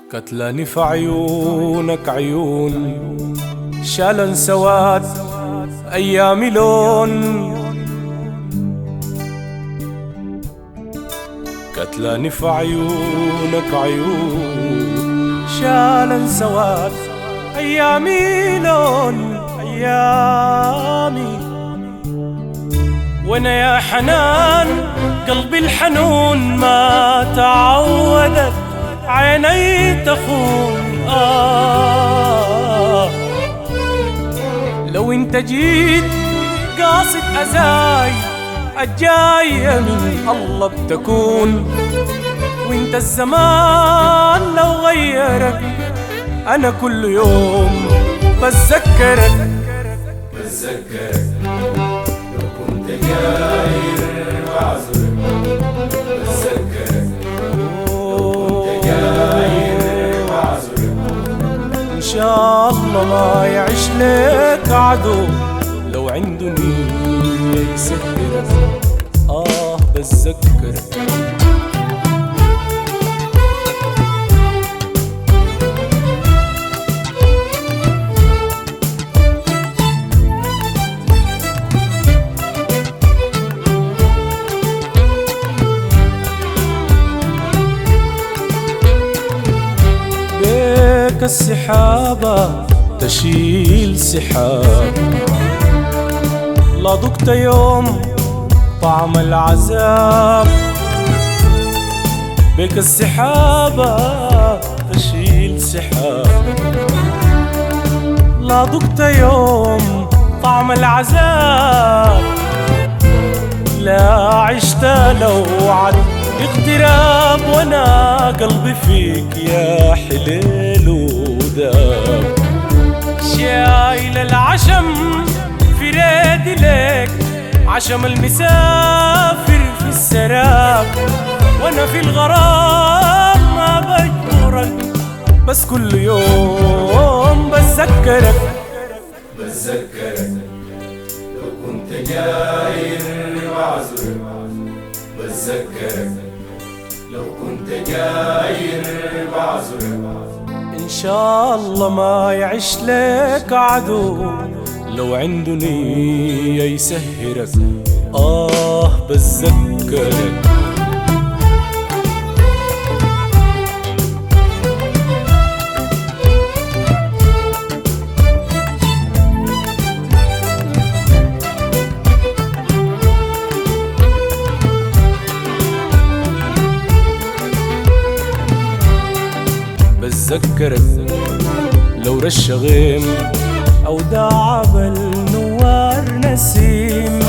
كتلاني في عيونك عيون شالن سواد أيامي لون، كتلاني في عيونك عيون شالن سواد أيامي لون أيامي. وانا يا حنان قلبي الحنون ما تعودت عيني تخون. لو انت جيت قاصد أزاي الجاية من الله بتكون، وانت الزمان لو غيرك أنا كل يوم بتذكرك لو كنت جاير بعذرك بتذكرك، لو كنت جاير بعذرك. إن شاء الله ما يعيش لك عدو لو عنده نية يسهرك بتذكرك. السحابة تشيل سحاب، لا ذقت يوم طعم العذاب. بك السحابة تشيل سحاب، لا ذقت يوم طعم العذاب. لا عشت لو عد اغتراب، وانا قلبي فيك يا حليل وداب. شايل العشم في ريدي لك، عشم المسافر في السراب. وانا في الغرام ما بجبرك، بس كل يوم بتذكرك لو كنت جاير بعذرك بتذكرك، لو كنت جاير بعذرك. إن شاء الله ما يعيش لك عدو لو عنده نية يسهرك بتذكرك. بتذكرك لو رش غيم أو داع بالنوار نسيم،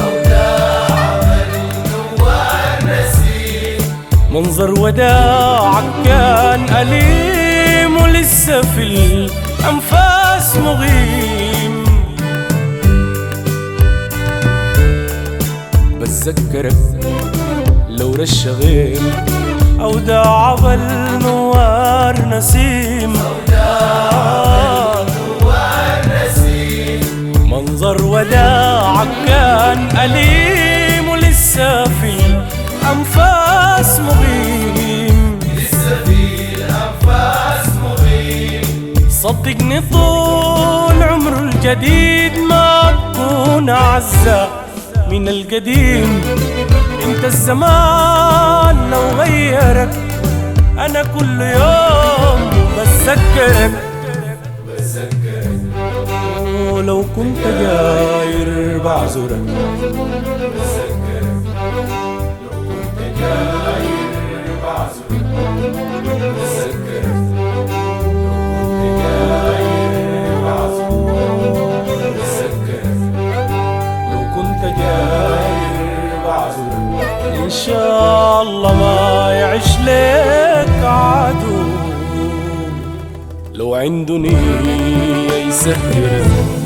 منظر وداعك كان أليم ولسه في الأنفاس مغيم. بتذكرك لو رش غيم أو داع بالنوار نسيم، منظر وداعك كان أليم ولسه في الأنفاس مغيم. صدقني طول عمر الجديد ما بكون أعزى من القديم. انت الزمان لو غيرك أنا كل يوم بتذكرك، ولو كنت جاير بعذرك بتذكرك، لو كنت جاير بعذرك بتذكرك، لو كنت جاير بعذرك بتذكرك، لو كنت جاير بعذرك. إن شاء الله ما يعيش لك عدو لو عنده نية يسهرك